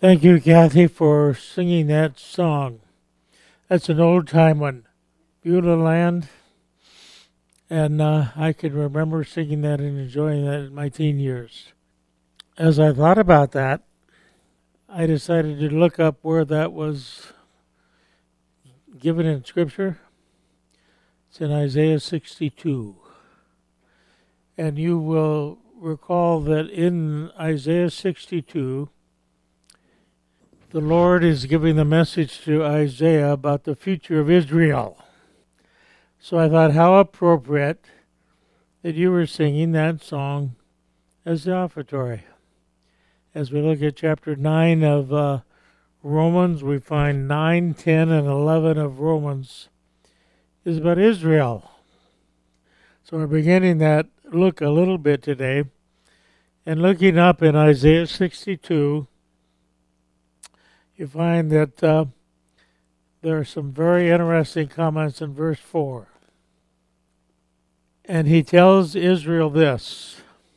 Thank you, Kathy, for singing that song. That's an old time one, Beulah Land, and I can remember singing that and enjoying that in my teen years. As I thought about that, I decided to look up where that was given in Scripture. It's in Isaiah 62. And you will recall that in Isaiah 62, the Lord is giving the message to Isaiah about the future of Israel. So I thought how appropriate that you were singing that song as the offertory. As we look at chapter 9 of Romans, we find 9, 10, and 11 of Romans is about Israel. So we're beginning that look a little bit today. And looking up in Isaiah 62, you find that there are some very interesting comments in verse 4. And he tells Israel this.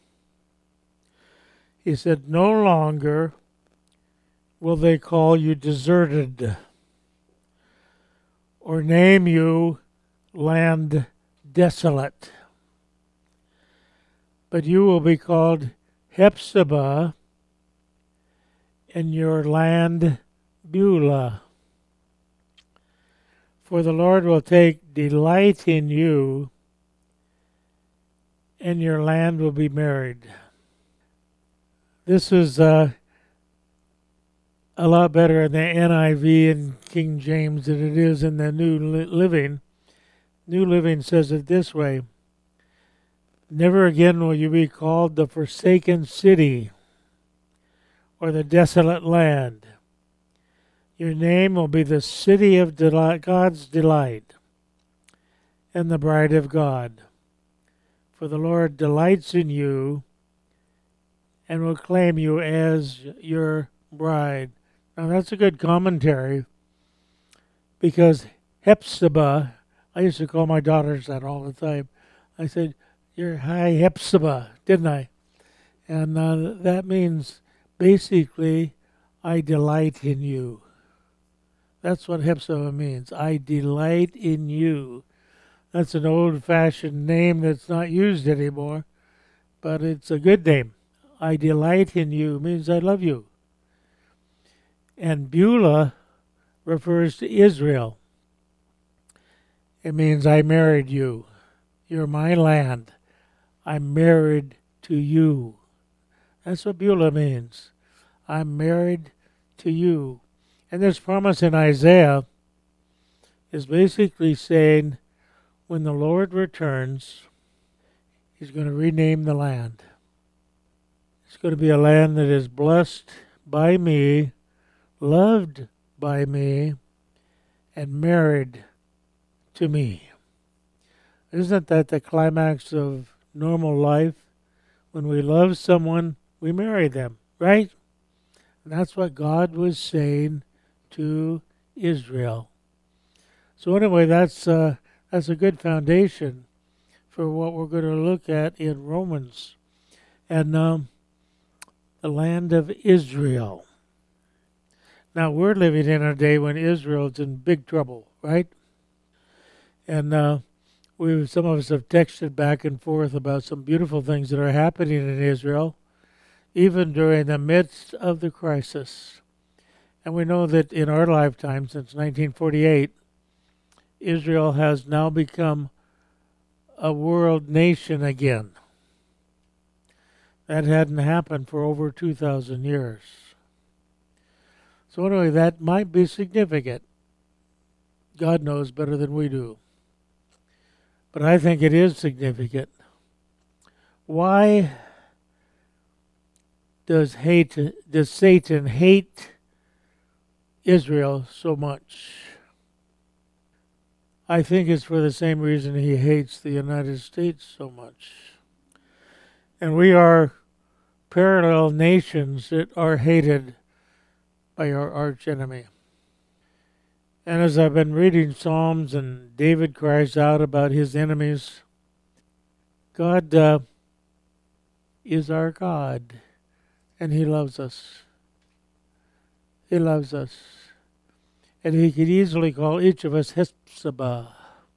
He said, "No longer will they call you deserted, or name you land desolate, but you will be called Hephzibah, and your land Beulah. For the Lord will take delight in you, and your land will be married." This is a lot better in the NIV and King James than it is in the New Living. New Living says it this way: "Never again will you be called the forsaken city or the desolate land. Your name will be the city of God's delight and the bride of God. For the Lord delights in you and will claim you as your bride." Now that's a good commentary, because Hephzibah, I used to call my daughters that all the time. I said, "You're high Hephzibah," didn't I? And that means basically, I delight in you. That's what Hephzibah means. I delight in you. That's an old-fashioned name that's not used anymore, but it's a good name. I delight in you means I love you. And Beulah refers to Israel. It means I married you. You're my land. I'm married to you. That's what Beulah means. I'm married to you. And this promise in Isaiah is basically saying when the Lord returns, he's going to rename the land. It's going to be a land that is blessed by me, loved by me, and married to me. Isn't that the climax of normal life? When we love someone, we marry them, right? And that's what God was saying to Israel. So anyway, that's a good foundation for what we're going to look at in Romans. And the land of Israel. Now, we're living in a day when Israel's in big trouble, right? And some of us have texted back and forth about some beautiful things that are happening in Israel, even during the midst of the crisis. And we know that in our lifetime, since 1948, Israel has now become a world nation again. That hadn't happened for over 2,000 years. So anyway, that might be significant. God knows better than we do. But I think it is significant. Why does Satan hate Israel so much? I think it's for the same reason he hates the United States so much. And we are parallel nations that are hated by our archenemy. And as I've been reading Psalms and David cries out about his enemies, God is our God and he loves us. He loves us. And he could easily call each of us Hephzibah.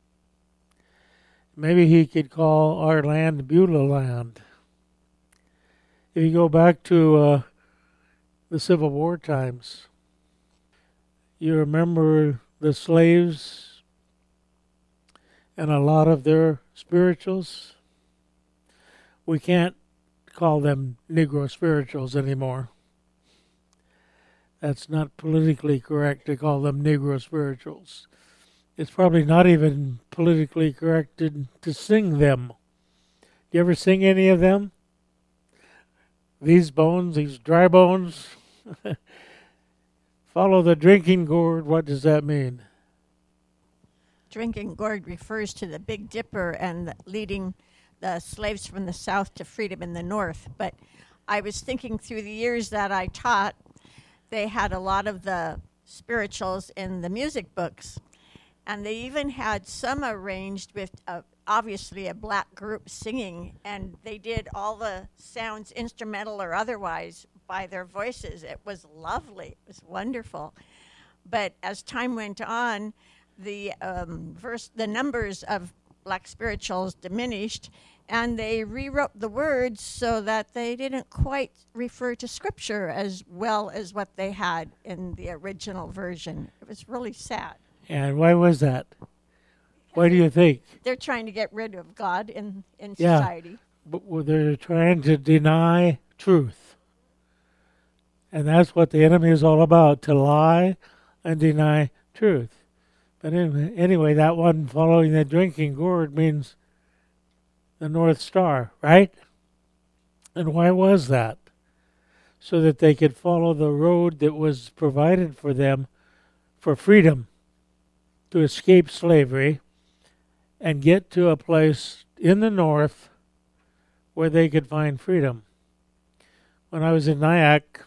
Maybe he could call our land Beulah land. If you go back to the Civil War times, you remember the slaves and a lot of their spirituals. We can't call them Negro spirituals anymore. That's not politically correct to call them Negro spirituals. It's probably not even politically correct to sing them. Do you ever sing any of them? These bones, these dry bones, follow the drinking gourd. What does that mean? Drinking gourd refers to the Big Dipper and leading the slaves from the South to freedom in the North. But I was thinking through the years that I taught, they had a lot of the spirituals in the music books. And they even had some arranged with obviously a black group singing. And they did all the sounds, instrumental or otherwise, by their voices. It was lovely. It was wonderful. But as time went on, the numbers of black spirituals diminished, and they rewrote the words so that they didn't quite refer to Scripture as well as what they had in the original version. It was really sad. And why was that? Why do you think? They're trying to get rid of God in Yeah, society. but they're trying to deny truth. And that's what the enemy is all about, to lie and deny truth. But anyway, that one following the drinking gourd means the North Star, right? And why was that? So that they could follow the road that was provided for them for freedom, to escape slavery and get to a place in the North where they could find freedom. When I was in Nyack,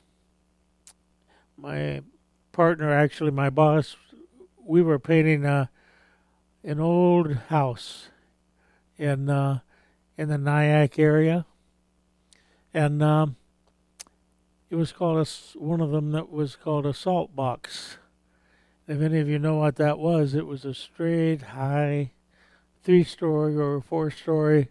my partner, actually my boss, we were painting an old house in the Nyack area, and it was called one of them that was called a salt box. If any of you know what that was, it was a straight, high, 3-story or 4-story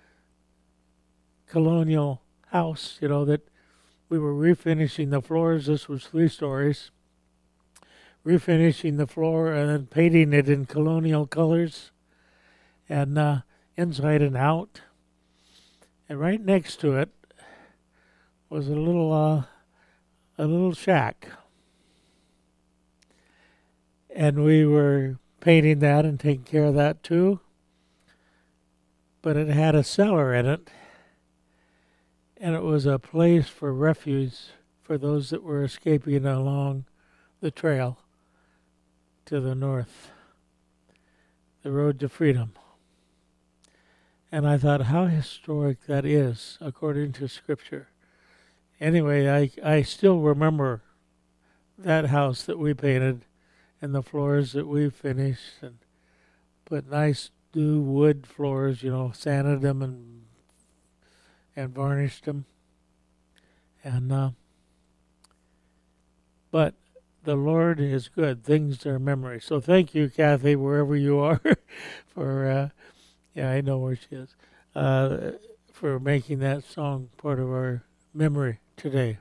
colonial house, that we were refinishing the floors. This was 3 stories. Refinishing the floor and then painting it in colonial colors, and inside and out. And right next to it was a little shack. And we were painting that and taking care of that too. But it had a cellar in it, and it was a place for refuge for those that were escaping along the trail to the north, the road to freedom. And I thought how historic that is according to Scripture. Anyway, I still remember that house that we painted and the floors that we finished and put nice new wood floors, sanded them and varnished them. And but the Lord is good. Things are memory. So thank you, Kathy, wherever you are, for I know where she is, for making that song part of our memory today.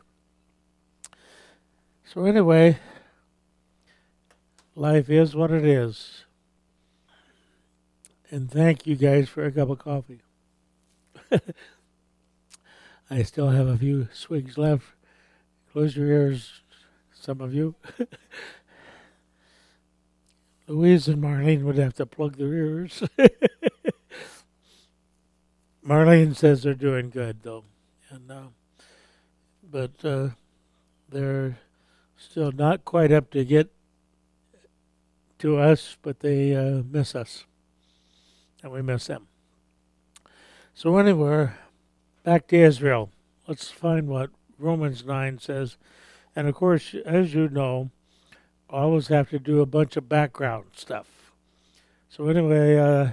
So anyway, life is what it is. And thank you guys for a cup of coffee. I still have a few swigs left. Close your ears, some of you. Louise and Marlene would have to plug their ears. Marlene says they're doing good, though. And but they're still not quite up to get to us, but they miss us. And we miss them. So anyway, back to Israel. Let's find what Romans 9 says. And of course, as you know, I always have to do a bunch of background stuff. So anyway,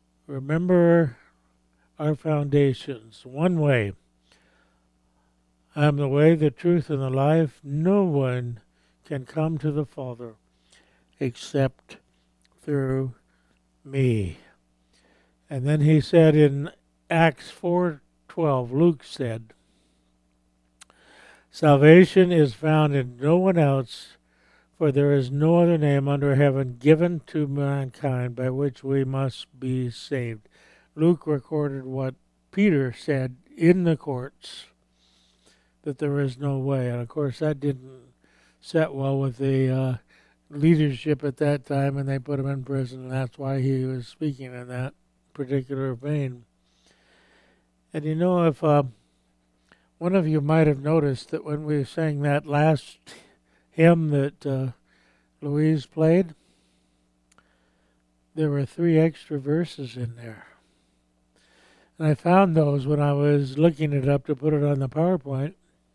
remember our foundations. One way I am the way, the truth, and the life. No one can come to the Father except through me. And then he said in Acts 4:12, Luke said, salvation is found in no one else, for there is no other name under heaven given to mankind by which we must be saved. Luke recorded what Peter said in the courts, that there is no way. And of course that didn't set well with the leadership at that time, and they put him in prison, and that's why he was speaking in that particular vein. And you know, if one of you might have noticed that when we sang that last hymn that Louise played, there were 3 extra verses in there. And I found those when I was looking it up to put it on the PowerPoint.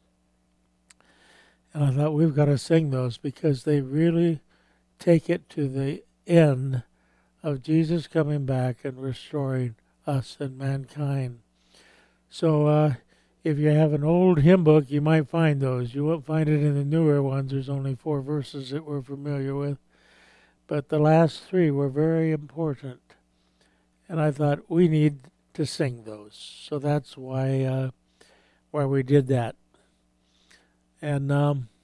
And I thought, we've got to sing those because they really take it to the end of Jesus coming back and restoring us and mankind. So if you have an old hymn book, you might find those. You won't find it in the newer ones. There's only 4 verses that we're familiar with. But the last 3 were very important. And I thought, we need to sing those. So that's why we did that. And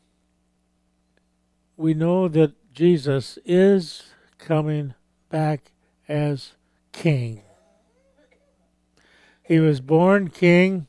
we know that Jesus is coming back as King. He was born King,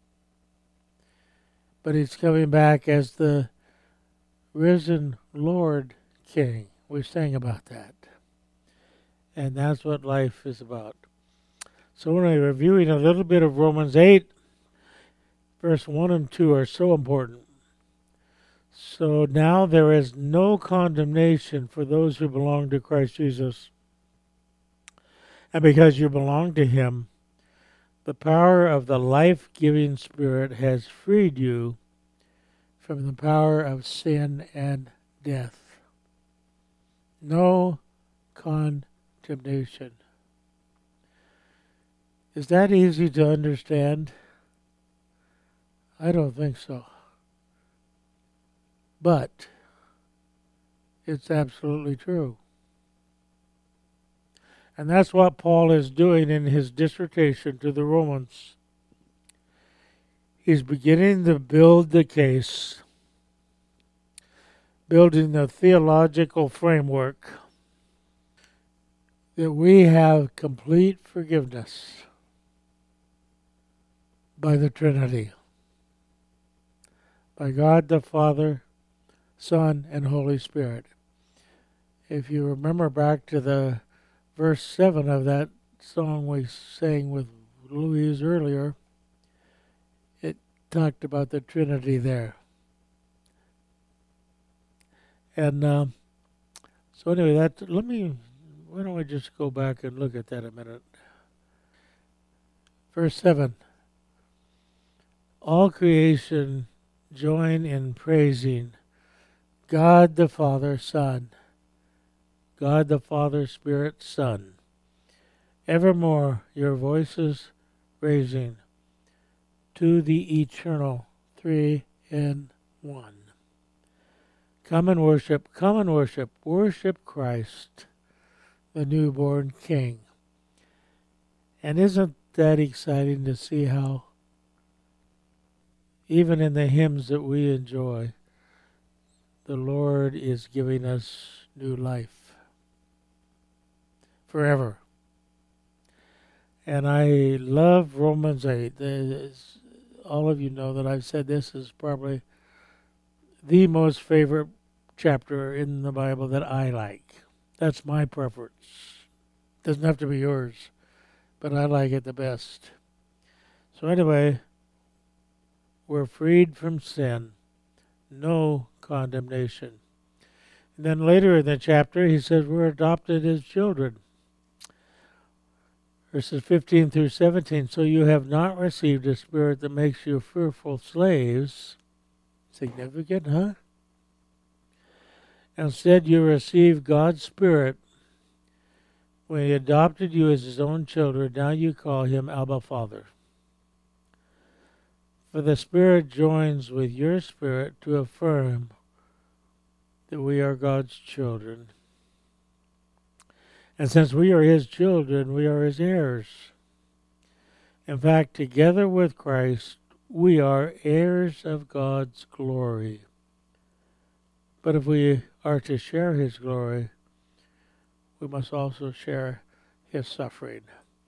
but he's coming back as the risen Lord King. We sang about that. And that's what life is about. So we're reviewing a little bit of Romans 8. Verse 1 and 2 are so important. So now there is no condemnation for those who belong to Christ Jesus. And because you belong to him, the power of the life-giving Spirit has freed you from the power of sin and death. No condemnation. Is that easy to understand? I don't think so. But it's absolutely true. And that's what Paul is doing in his dissertation to the Romans. He's beginning to build the case, building the theological framework that we have complete forgiveness by the Trinity, by God the Father, Son, and Holy Spirit. If you remember back to the verse 7 of that song we sang with Louise earlier, it talked about the Trinity there. And so anyway, why don't we just go back and look at that a minute. Verse 7. All creation join in praising God the Father, Son, God the Father, Spirit, Son, evermore your voices raising to the eternal 3 in 1. Come and worship, worship Christ, the newborn King. And isn't that exciting to see how, even in the hymns that we enjoy, the Lord is giving us new life forever. And I love Romans 8. All of you know that I've said this is probably the most favorite chapter in the Bible that I like. That's my preference. Doesn't have to be yours, but I like it the best. So anyway, we're freed from sin. No condemnation. And then later in the chapter, he says we're adopted as children. Verses 15 through 17. So you have not received a spirit that makes you fearful slaves. Significant, huh? Instead, you received God's Spirit. When he adopted you as his own children, now you call him Abba, Father. For the Spirit joins with your spirit to affirm that we are God's children. And since we are His children, we are His heirs. In fact, together with Christ, we are heirs of God's glory. But if we are to share His glory, we must also share His suffering.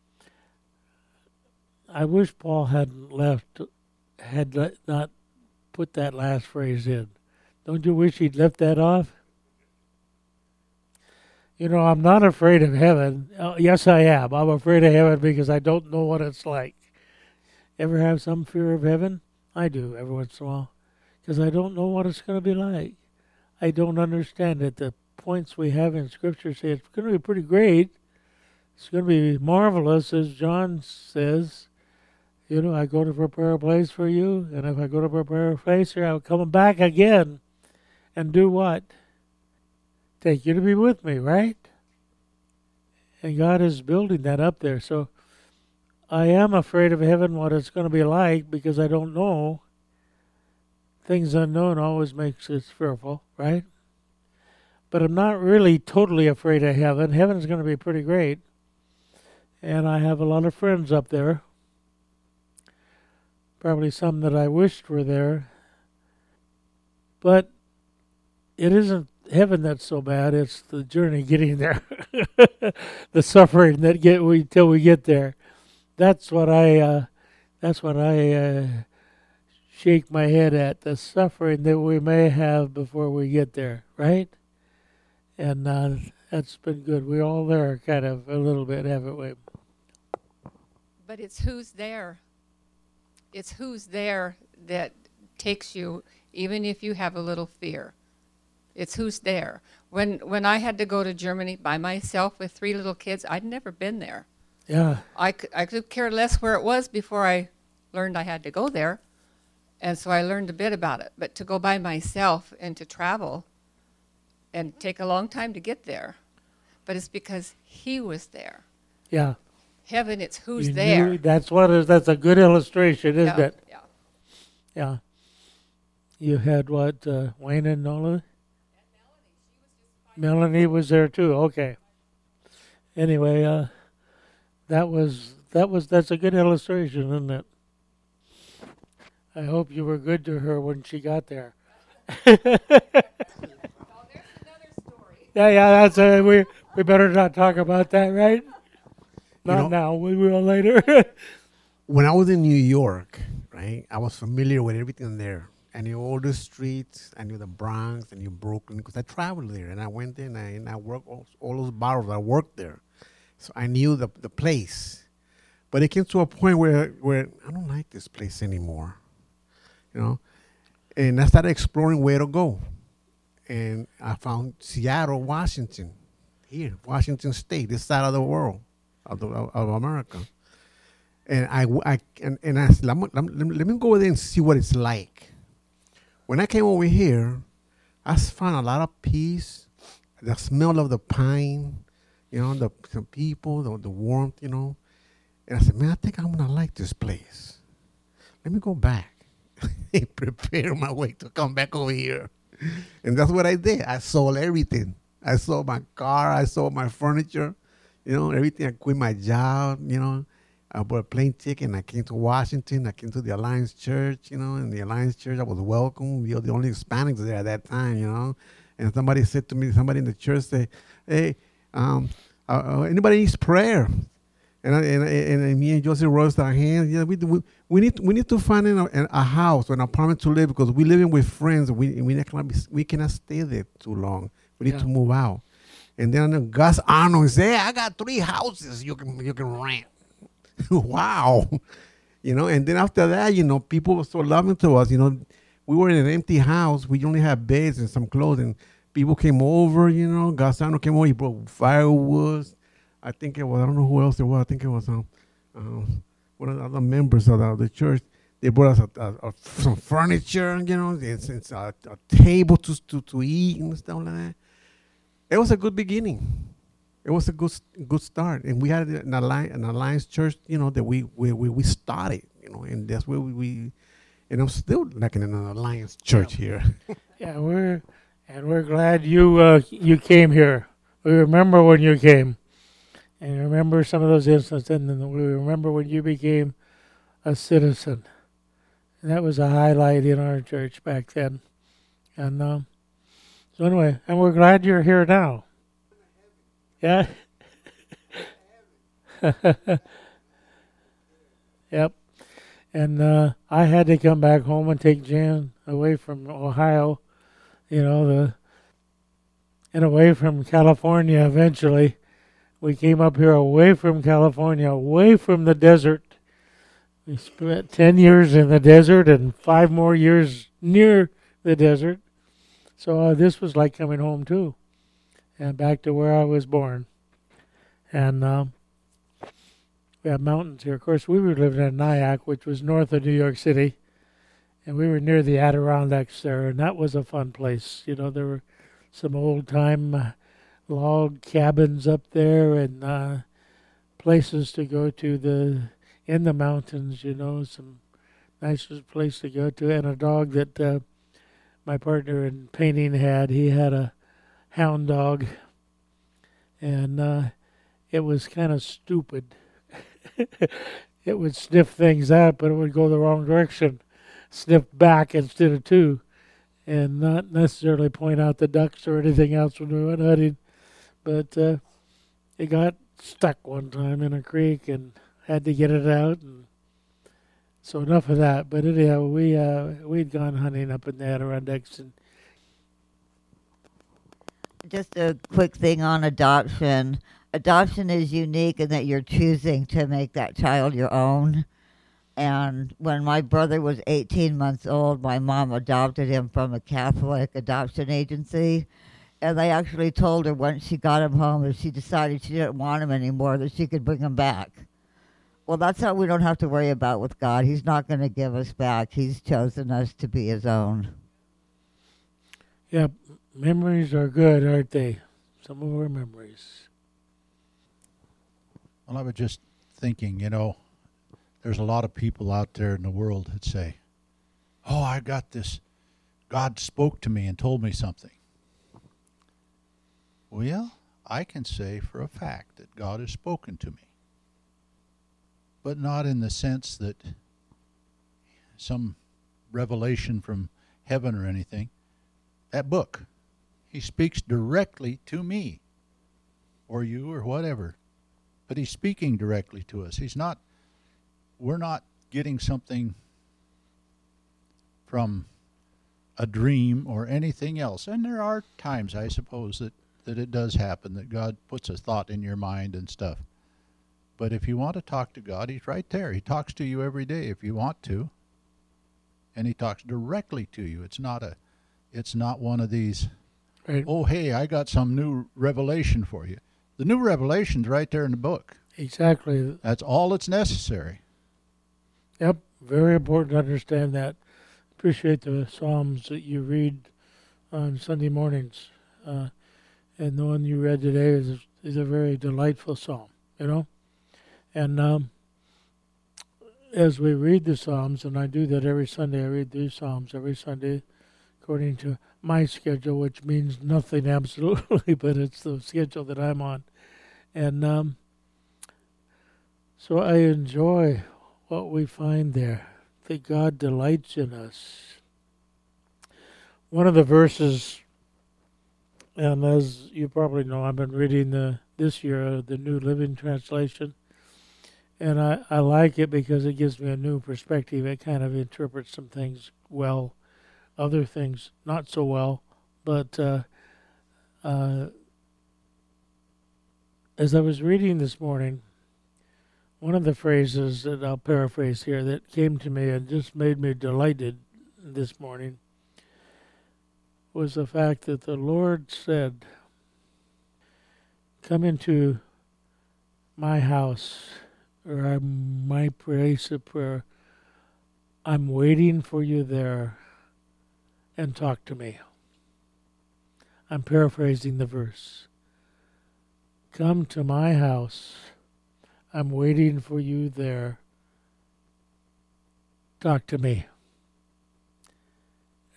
I wish Paul had not put that last phrase in. Don't you wish he'd left that off? You know, I'm not afraid of heaven. Yes, I am. I'm afraid of heaven because I don't know what it's like. Ever have some fear of heaven? I do every once in a while because I don't know what it's going to be like. I don't understand it. The points we have in Scripture say it's going to be pretty great. It's going to be marvelous, as John says. You know, I go to prepare a place for you, and if I go to prepare a place here, I'll come back again and do what? Take you to be with me, right? And God is building that up there. So I am afraid of heaven, what it's going to be like, because I don't know. Things unknown always makes us fearful, right? But I'm not really totally afraid of heaven. Heaven's going to be pretty great. And I have a lot of friends up there. Probably some that I wished were there. But it isn't heaven that's so bad. It's the journey getting there. The suffering that till we get there. That's what I shake my head at. The suffering that we may have before we get there, right? And that's been good. We're all there kind of a little bit, haven't we? But it's who's there. It's who's there that takes you, even if you have a little fear. It's who's there. When I had to go to Germany by myself with 3 little kids, I'd never been there. Yeah. I could care less where it was before I learned I had to go there. And so I learned a bit about it. But to go by myself and to travel and take a long time to get there. But it's because He was there. Yeah. Heaven, it's who's You there. knew- that's a good illustration, isn't Yeah, it? yeah. Yeah. You had what, Wayne and Nola? Melanie was there too. Okay. Anyway, that's a good illustration, isn't it? I hope you were good to her when she got there. Oh, there's another story. Yeah. That's we better not talk about that, right? Not know- now. We will later. When I was in New York, right, I was familiar with everything there. I knew all the streets. I knew the Bronx. I knew Brooklyn because I traveled there and I went there and I worked all those boroughs. I worked there, so I knew the place. But it came to a point where I don't like this place anymore, you know. And I started exploring where to go, and I found Seattle, Washington, here, Washington State, this side of the world, of America. And I said, let me go there and see what it's like. When I came over here, I found a lot of peace, the smell of the pine, you know, the people, the warmth, you know. And I said, man, I think I'm going to like this place. Let me go back and prepare my way to come back over here. And that's what I did. I sold everything. I sold my car. I sold my furniture, you know, everything. I quit my job, you know. I bought a plane ticket and I came to Washington. I came to the Alliance Church, you know, and the Alliance Church, I was welcome. We were the only Hispanics there at that time, you know. And somebody said to me, somebody in the church said, hey, anybody needs prayer? And me and Joseph raised our hands. Yeah, we need to find a house or an apartment to live because we living with friends. We cannot stay there too long. We need to move out. And then Gus Arnold said, hey, I got 3 houses you can rent. Wow. You know, and then after that, you know, people were so loving to us. You know, we were in an empty house. We only had beds and some clothes. And people came over, you know. Gus Arnold came over. He brought firewood. I think it was, I don't know who else it was. I think it was one of the other members of the church. They brought us some furniture, you know. It's a table to eat and stuff like that. It was a good beginning. It was a good start, and we had an alliance church, you know, that we started, you know, and that's where we And I'm still knocking in an Alliance Church here. Yeah, we're glad you came here. We remember when you came, and remember some of those instances, and then we remember when you became a citizen. And that was a highlight in our church back then. And so anyway, and we're glad you're here now. Yeah. Yep. And I had to come back home and take Jan away from Ohio, and away from California eventually. We came up here away from California, away from the desert. We spent 10 years in the desert and 5 more years near the desert. So this was like coming home too, and back to where I was born. And we have mountains here. Of course, we were living in Nyack, which was north of New York City, and we were near the Adirondacks there, and that was a fun place. There were some old-time log cabins up there, and places to go to in the mountains. Some nice place to go to, and a dog that my partner in painting had. He had a hound dog, and it was kind of stupid. It would sniff things out, but it would go the wrong direction, sniff back instead of to, and not necessarily point out the ducks or anything else when we went hunting. But it got stuck one time in a creek and had to get it out. And so enough of that. But anyhow, we'd gone hunting up in the Adirondacks. And just a quick thing on adoption. Adoption is unique in that you're choosing to make that child your own. And when my brother was 18 months old, my mom adopted him from a Catholic adoption agency. And they actually told her once she got him home, if she decided she didn't want him anymore, that she could bring him back. Well, that's how we don't have to worry about with God. He's not going to give us back. He's chosen us to be his own. Yeah, memories are good, aren't they? Some of our memories. Well, I was just thinking, there's a lot of people out there in the world that say, oh, I got this. God spoke to me and told me something. Well, I can say for a fact that God has spoken to me, but not in the sense that some revelation from heaven or anything. That book, he speaks directly to me or you or whatever. But he's speaking directly to us. We're not getting something from a dream or anything else. And there are times, I suppose, that it does happen, that God puts a thought in your mind and stuff. But if you want to talk to God, he's right there. He talks to you every day if you want to. And he talks directly to you. It's not one of these, right. Oh, hey, I got some new revelation for you. The new revelation's right there in the book. Exactly. That's all that's necessary. Yep, very important to understand that. Appreciate the Psalms that you read on Sunday mornings. And the one you read today is a very delightful psalm, And as we read the Psalms, and I do that every Sunday, I read these Psalms every Sunday according to my schedule, which means nothing absolutely, but it's the schedule that I'm on. And so I enjoy what we find there, that God delights in us. One of the verses, and as you probably know, I've been reading this year the New Living Translation, and I like it because it gives me a new perspective. It kind of interprets some things well, other things not so well, but as I was reading this morning, one of the phrases that I'll paraphrase here that came to me and just made me delighted this morning was the fact that the Lord said, "Come into my house, or my place of prayer. I'm waiting for you there, and talk to me." I'm paraphrasing the verse. Come to my house. I'm waiting for you there. Talk to me.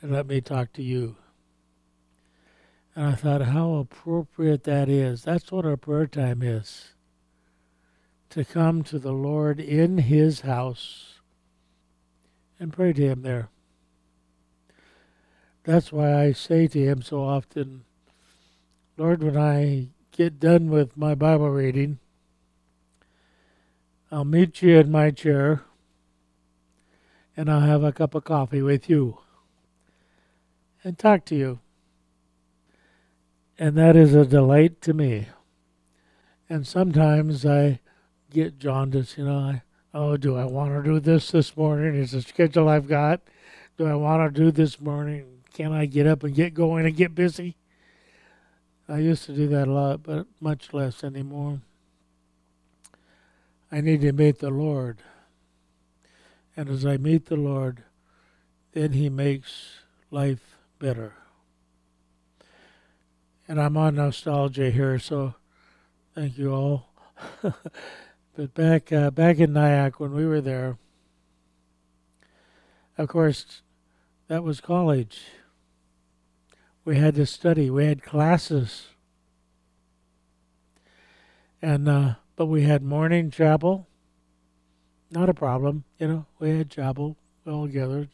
and let me talk to you. And I thought how appropriate that is. That's what our prayer time is. To come to the Lord in His house and pray to Him there. That's why I say to Him so often, Lord, when I get done with my Bible reading, I'll meet you in my chair and I'll have a cup of coffee with you and talk to you. And that is a delight to me. And sometimes I get jaundiced, do I want to do this morning? Is the schedule I've got? Do I want to do this morning? Can I get up and get going and get busy? I used to do that a lot, but much less anymore. I need to meet the Lord. And as I meet the Lord, then He makes life better. And I'm on nostalgia here, so thank you all. But back in Nyack when we were there, of course, that was college. We had to study. We had classes. And but we had morning chapel. Not a problem, We had chapel all gathered.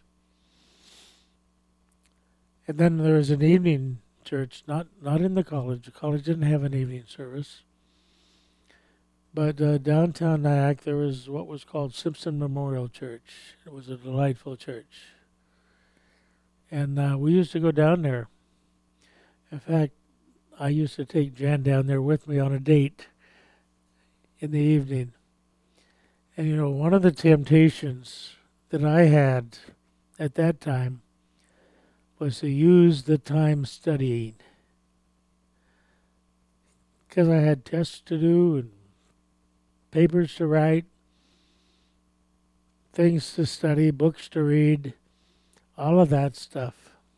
And then there was an evening church, not in the college. The college didn't have an evening service. But downtown Nyack, there was what was called Simpson Memorial Church. It was a delightful church. And we used to go down there. In fact, I used to take Jan down there with me on a date in the evening. And one of the temptations that I had at that time was to use the time studying. Because I had tests to do and papers to write, things to study, books to read, all of that stuff.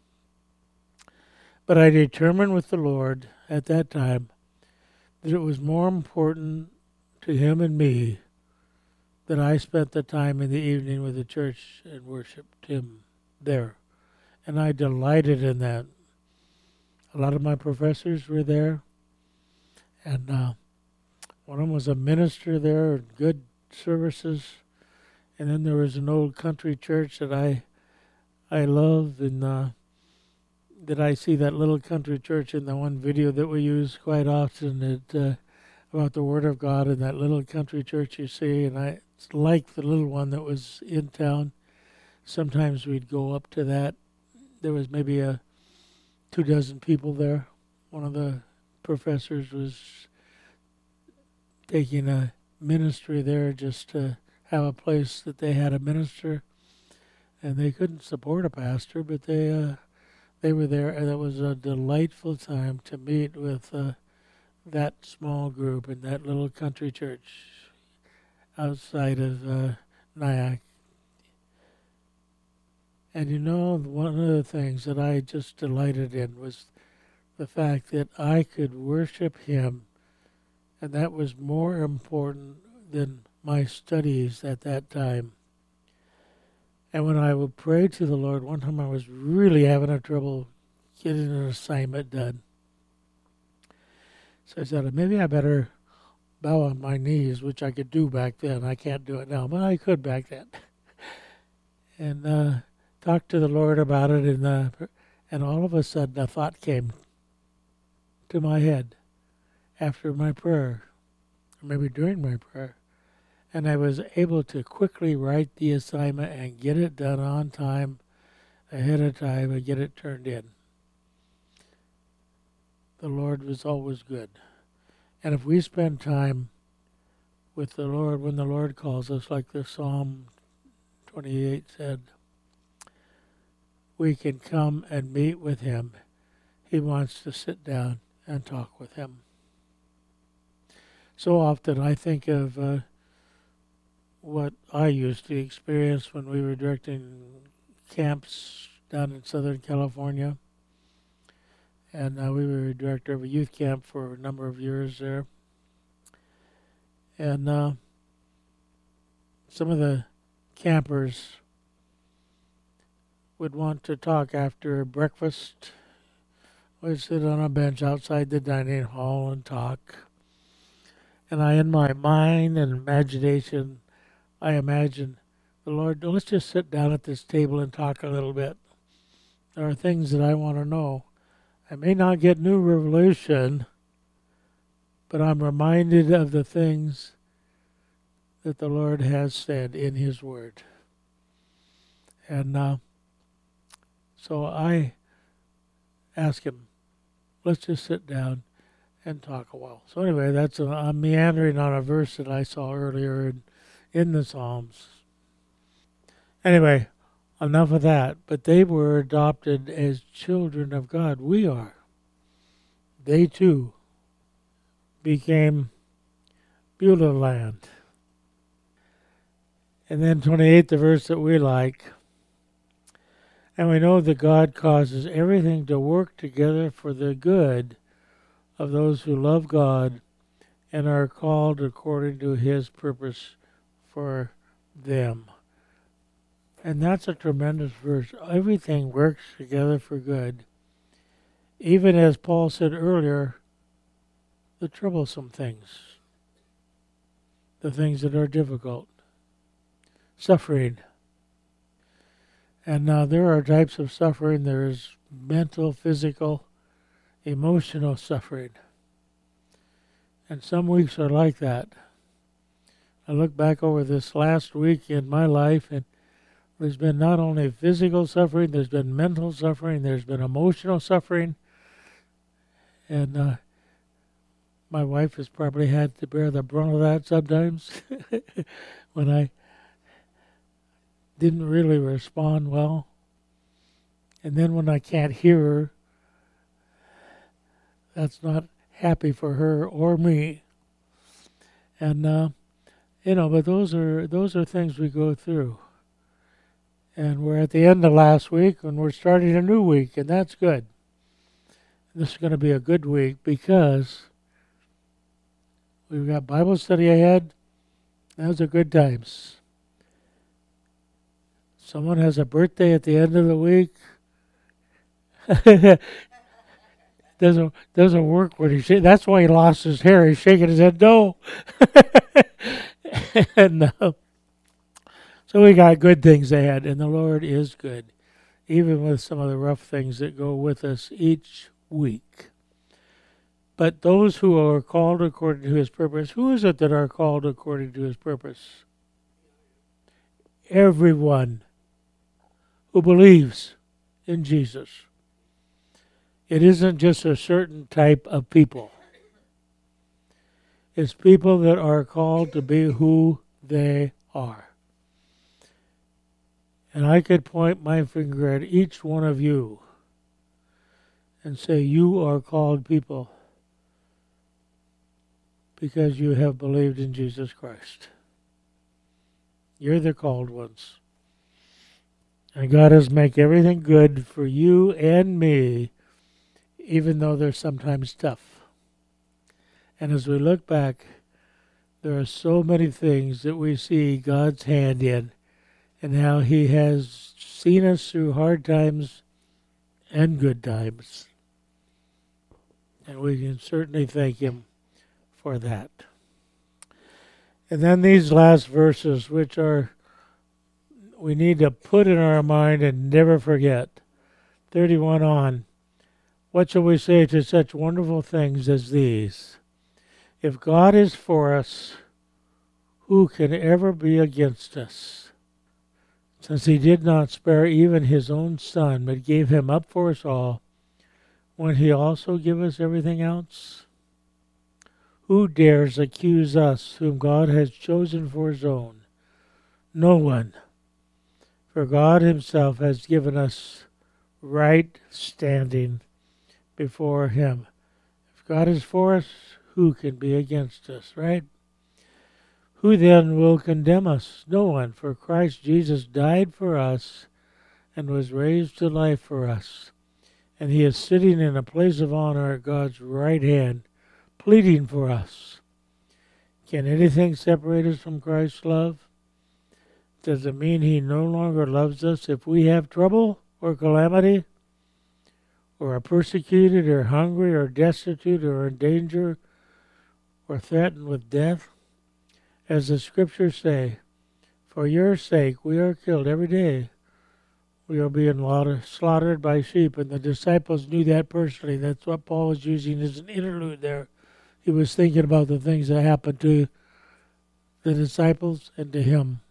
But I determined with the Lord at that time that it was more important to Him and me that I spent the time in the evening with the church and worshiped Him there. And I delighted in that. A lot of my professors were there. And one of them was a minister there, and good services. And then there was an old country church that I loved, and that I see that little country church in the one video that we use quite often about the Word of God in that little country church you see. And I like the little one that was in town. Sometimes we'd go up to that. There was maybe 24 people there. One of the professors was taking a ministry there just to have a place that they had a minister. And they couldn't support a pastor, but they were there, and it was a delightful time to meet with that small group in that little country church outside of Nyack. And one of the things that I just delighted in was the fact that I could worship Him, and that was more important than my studies at that time. And when I would pray to the Lord, one time I was really having a trouble getting an assignment done. So I said, maybe I better bow on my knees, which I could do back then. I can't do it now, but I could back then. And talk to the Lord about it, and all of a sudden a thought came to my head after my prayer, or maybe during my prayer, and I was able to quickly write the assignment and get it done on time, ahead of time, and get it turned in. The Lord was always good. And if we spend time with the Lord when the Lord calls us, like the Psalm 28 said, we can come and meet with Him. He wants to sit down and talk with Him. So often I think of what I used to experience when we were directing camps down in Southern California. And we were director of a youth camp for a number of years there. And some of the campers would want to talk after breakfast. We'd sit on a bench outside the dining hall and talk. And I, in my mind and imagination, I imagine the Lord, let's just sit down at this table and talk a little bit. There are things that I want to know. I may not get new revelation, but I'm reminded of the things that the Lord has said in His Word. And so I ask Him, let's just sit down and talk a while. So anyway, I'm meandering on a verse that I saw earlier in the Psalms. Anyway, enough of that. But they were adopted as children of God. We are. They too became Beulah land. And then 28, the verse that we like. And we know that God causes everything to work together for the good of those who love God and are called according to His purpose for them. And that's a tremendous verse. Everything works together for good. Even as Paul said earlier, the troublesome things, the things that are difficult, suffering. And now there are types of suffering. There is mental, physical, emotional suffering. And some weeks are like that. I look back over this last week in my life, and there's been not only physical suffering, there's been mental suffering, there's been emotional suffering. And my wife has probably had to bear the brunt of that sometimes when I didn't really respond well. And then when I can't hear her, that's not happy for her or me. And but those are things we go through. And we're at the end of last week and we're starting a new week, and that's good. This is going to be a good week because we've got Bible study ahead. Those are good times. Someone has a birthday at the end of the week. doesn't work when he that's why he lost his hair. He's shaking his head no. And so we got good things ahead, and the Lord is good, even with some of the rough things that go with us each week. But those who are called according to His purpose, who is it that are called according to His purpose? Everyone who believes in Jesus. It isn't just a certain type of people. It's people that are called to be who they are. And I could point my finger at each one of you and say, you are called people because you have believed in Jesus Christ. You're the called ones. And God has made everything good for you and me, even though they're sometimes tough. And as we look back, there are so many things that we see God's hand in, and how He has seen us through hard times and good times. And we can certainly thank Him for that. And then these last verses, which we need to put in our mind and never forget. 31 on. What shall we say to such wonderful things as these? If God is for us, who can ever be against us? Since He did not spare even His own Son, but gave Him up for us all, won't He also give us everything else? Who dares accuse us, whom God has chosen for His own? No one. For God Himself has given us right standing before Him. If God is for us, who can be against us, right? Who then will condemn us? No one, for Christ Jesus died for us and was raised to life for us. And He is sitting in a place of honor at God's right hand, pleading for us. Can anything separate us from Christ's love? Does it mean He no longer loves us if we have trouble? or calamity, or are persecuted, or hungry, or destitute, or in danger, or threatened with death? As the scriptures say, for your sake we are killed every day. We are being slaughtered by sheep. And the disciples knew that personally. That's what Paul was using as an interlude there. He was thinking about the things that happened to the disciples and to him.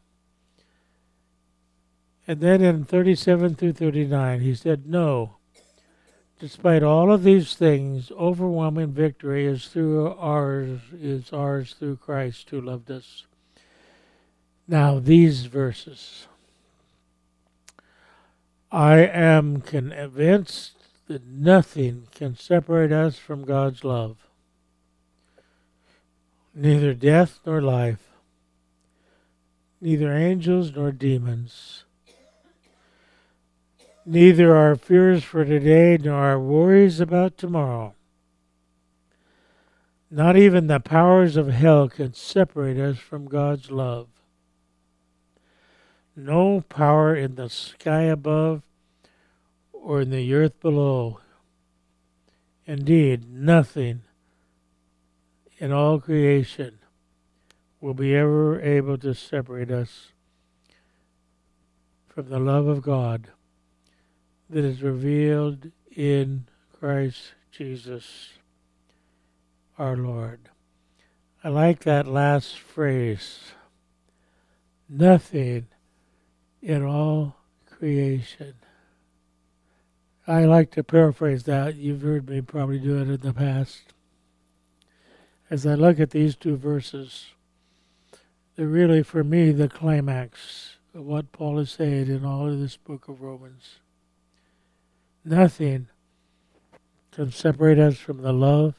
And then in 37 through 39, he said, no, despite all of these things, overwhelming victory is ours through Christ who loved us. Now these verses. I am convinced that nothing can separate us from God's love. Neither death nor life, neither angels nor demons, neither our fears for today nor our worries about tomorrow. Not even the powers of hell can separate us from God's love. No power in the sky above or in the earth below. Indeed, nothing in all creation will be ever able to separate us from the love of God that is revealed in Christ Jesus our Lord. I like that last phrase. Nothing in all creation. I like to paraphrase that. You've heard me probably do it in the past. As I look at these two verses, they're really, for me, the climax of what Paul is saying in all of this book of Romans. Nothing can separate us from the love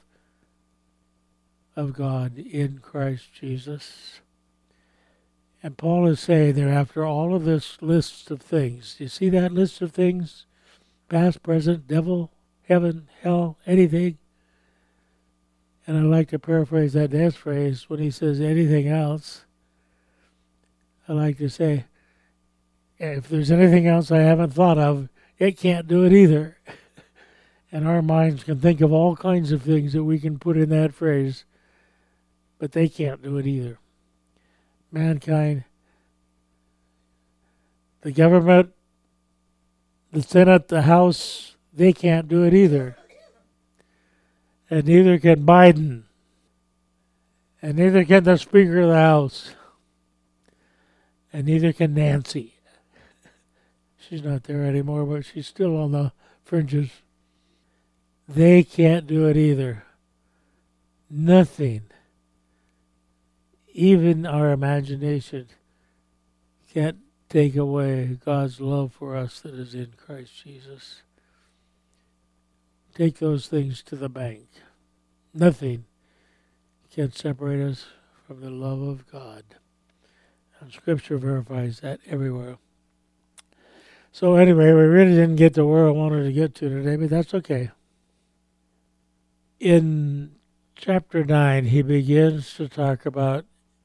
of God in Christ Jesus. And Paul is saying there, after all of this list of things, you see that list of things? Past, present, devil, heaven, hell, anything. And I like to paraphrase that next phrase when he says anything else. I like to say, if there's anything else I haven't thought of, it can't do it either. And our minds can think of all kinds of things that we can put in that phrase, but they can't do it either. Mankind, the government, the Senate, the House, they can't do it either. And neither can Biden. And neither can the Speaker of the House. And neither can Nancy. She's not there anymore, but she's still on the fringes. They can't do it either. Nothing, even our imagination, can't take away God's love for us that is in Christ Jesus. Take those things to the bank. Nothing can separate us from the love of God. And Scripture verifies that everywhere. So anyway, we really didn't get to where I wanted to get to today, but that's okay. In chapter 9, he begins to talk about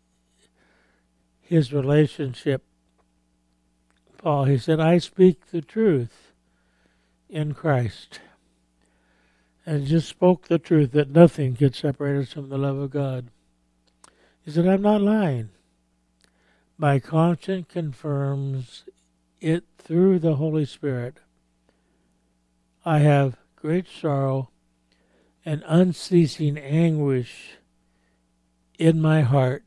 his relationship. Paul, he said, I speak the truth in Christ. And just spoke the truth that nothing could separate us from the love of God. He said, I'm not lying. My conscience confirms it through the Holy Spirit. I have great sorrow and unceasing anguish in my heart.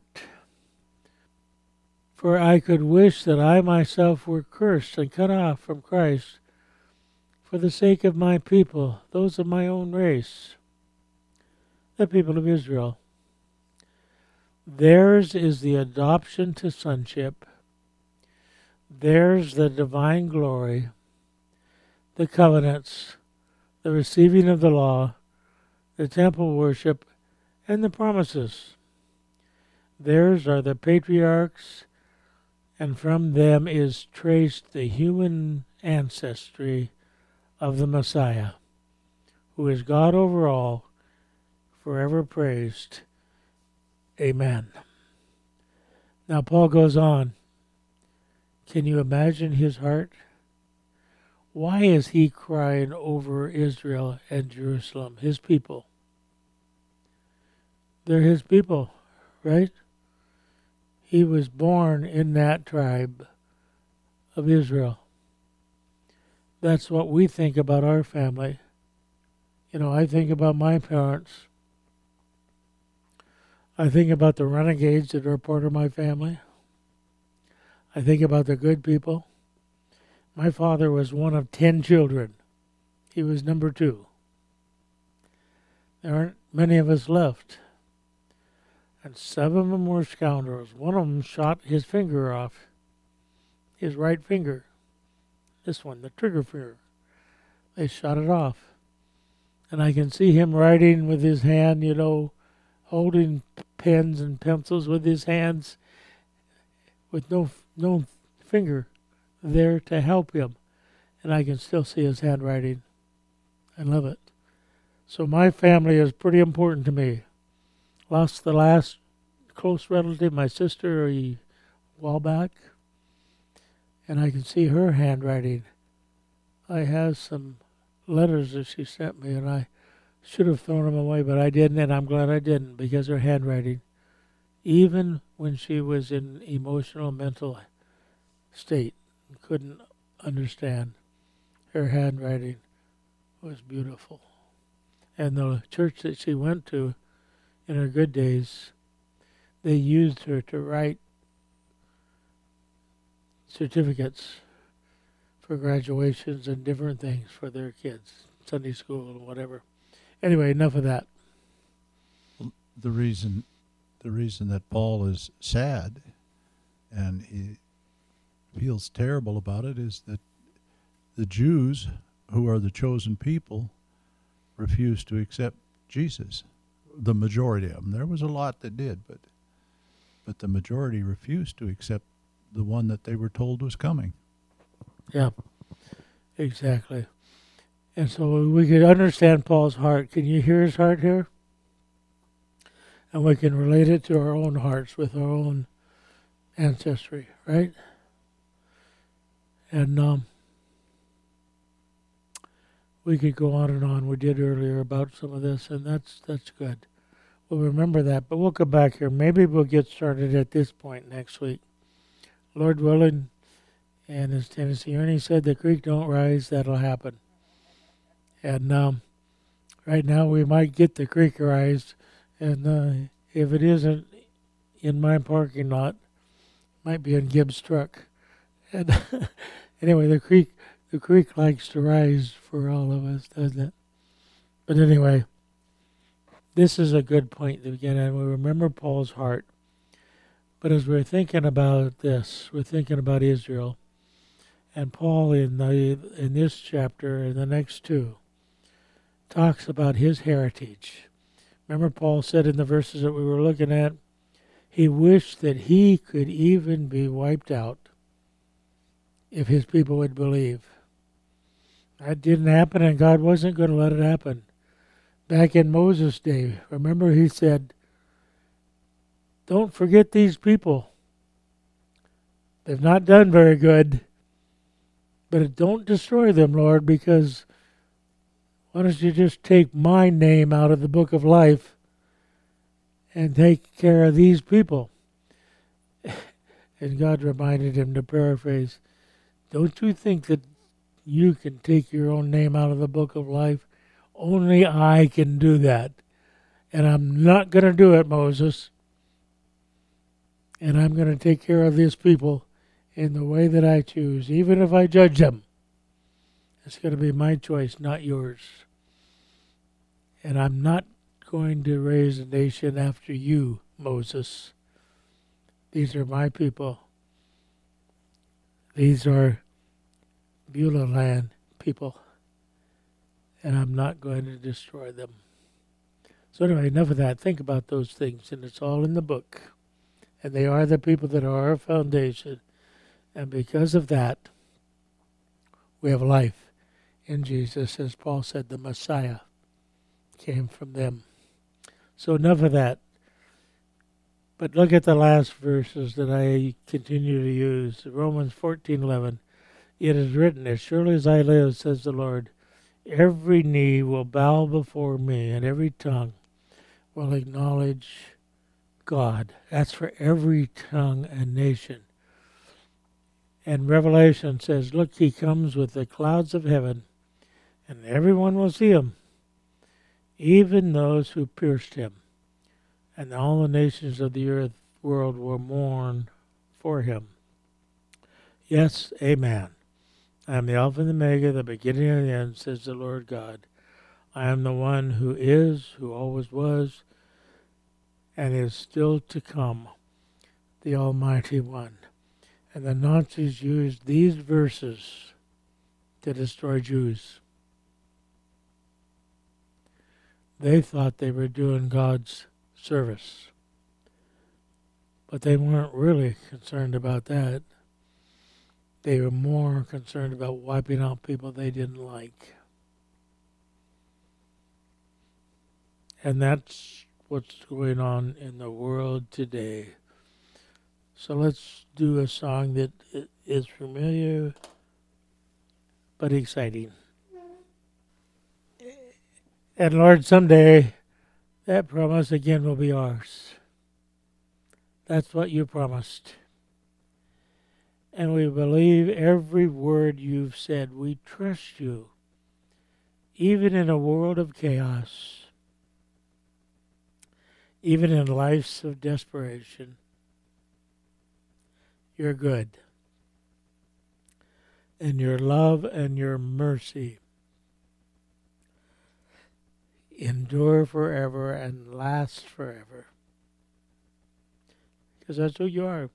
For I could wish that I myself were cursed and cut off from Christ for the sake of my people, those of my own race, the people of Israel. Theirs is the adoption to sonship. Theirs the divine glory, the covenants, the receiving of the law, the temple worship, and the promises. Theirs are the patriarchs, and from them is traced the human ancestry of the Messiah, who is God over all, forever praised. Amen. Now Paul goes on. Can you imagine his heart? Why is he crying over Israel and Jerusalem, his people? They're his people, right? He was born in that tribe of Israel. That's what we think about our family. You know, I think about my parents. I think about the renegades that are part of my family. I think about the good people. My father was one of 10 children. He was number 2. There aren't many of us left. And 7 of them were scoundrels. One of them shot his finger off. His right finger. This one, the trigger finger. They shot it off. And I can see him writing with his hand, you know, holding pens and pencils with his hands with no finger there to help him. And I can still see his handwriting. I love it. So my family is pretty important to me. Lost the last close relative, my sister, a while back. And I can see her handwriting. I have some letters that she sent me, and I should have thrown them away, but I didn't, and I'm glad I didn't, because her handwriting, even when she was in emotional, mental state, couldn't understand, her handwriting was beautiful. And the church that she went to in her good days, they used her to write certificates for graduations and different things for their kids, Sunday school and whatever. Anyway, enough of that. The reason that Paul is sad and he feels terrible about it is that the Jews, who are the chosen people, refused to accept Jesus. The majority of them. There was a lot that did, but the majority refused to accept the one that they were told was coming. Yeah, exactly. And so we could understand Paul's heart. Can you hear his heart here? And we can relate it to our own hearts with our own ancestry, right? And we could go on and on. We did earlier about some of this, and that's good. We'll remember that, but we'll come back here. Maybe we'll get started at this point next week. Lord willing, and as Tennessee Ernie said, the creek don't rise, that'll happen. And right now we might get the creek rise, and if it isn't in my parking lot, it might be in Gibbs' truck. And anyway, the creek likes to rise for all of us, doesn't it? But anyway, this is a good point to begin, and we remember Paul's heart. But as we're thinking about this, we're thinking about Israel, and Paul in this chapter and the next 2 talks about his heritage. Remember, Paul said in the verses that we were looking at, he wished that he could even be wiped out if his people would believe. That didn't happen, and God wasn't going to let it happen. Back in Moses' day, remember he said, don't forget these people. They've not done very good, but don't destroy them, Lord, because why don't you just take my name out of the book of life and take care of these people? And God reminded him, to paraphrase, don't you think that you can take your own name out of the book of life? Only I can do that. And I'm not going to do it, Moses. And I'm going to take care of these people in the way that I choose, even if I judge them. It's going to be my choice, not yours. And I'm not going to raise a nation after you, Moses. These are my people. These are Beulah land people. And I'm not going to destroy them. So anyway, enough of that. Think about those things, and it's all in the book. And they are the people that are our foundation. And because of that, we have life in Jesus. As Paul said, the Messiah came from them. So enough of that. But look at the last verses that I continue to use. Romans 14:11. It is written, as surely as I live, says the Lord, every knee will bow before me, and every tongue will acknowledge God. That's for every tongue and nation. And Revelation says, look, he comes with the clouds of heaven, and everyone will see him, even those who pierced him. And all the nations of the earth world will mourn for him. Yes, amen. I am the Alpha and the Omega, the beginning and the end, says the Lord God. I am the one who is, who always was, and is still to come, the Almighty One. And the Nazis used these verses to destroy Jews. They thought they were doing God's service. But they weren't really concerned about that. They were more concerned about wiping out people they didn't like. And that's what's going on in the world today. So let's do a song that is familiar but exciting. And Lord, someday that promise again will be ours. That's what you promised. And we believe every word you've said. We trust you, even in a world of chaos, even in lives of desperation. You're good. And your love and your mercy endure forever and last forever. Because that's who you are.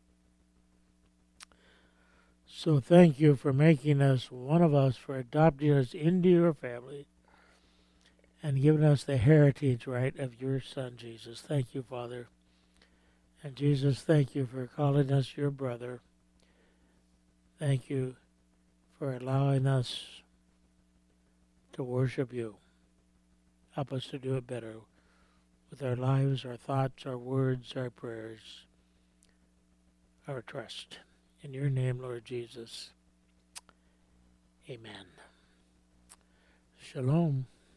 So thank you for making us one of us, for adopting us into your family and giving us the heritage, right, of your Son, Jesus. Thank you, Father. And Jesus, thank you for calling us your brother. Thank you for allowing us to worship you. Help us to do it better with our lives, our thoughts, our words, our prayers, our trust. In your name, Lord Jesus. Amen. Shalom.